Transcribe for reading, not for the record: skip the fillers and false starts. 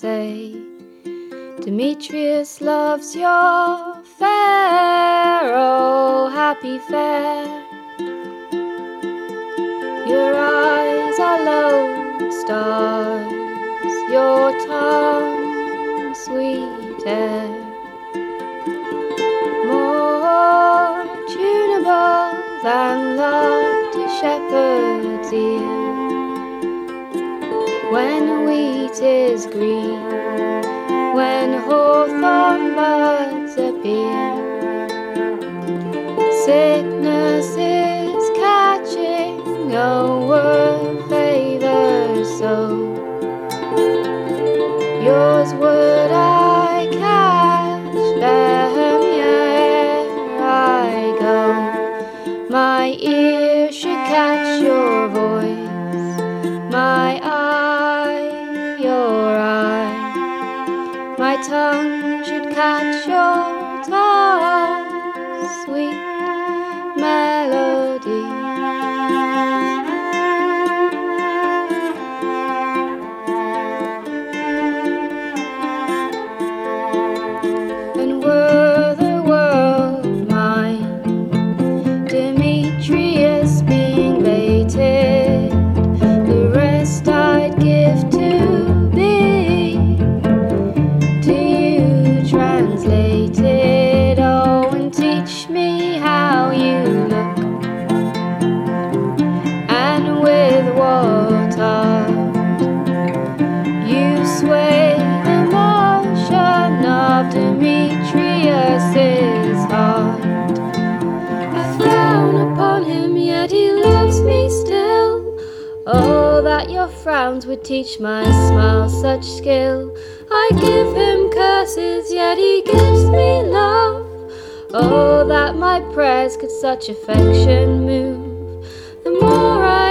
say Demetrius loves your fair, oh happy fair. Your eyes are lone stars, your tongue sweet air, more tunable than lofty shepherd's ear. When wheat is green, when hawthorn buds appear, sickness is catching, a word favors so. Yours would I catch, them ere I go. My ear should catch your voice, my eye your eye. My tongue should catch your tongue's sweet melody. And were the world mine, Demetrius being baited, the rest I'd give to be. Do you translate it? Oh, and teach me how you look, and with what art you sway the motion of Demetrius's heart. I frown upon him, yet he loves me still. Oh, that your frowns would teach my smile such skill. I give him curses, yet he gives me love. Oh, that my prayers could such affection move. The more I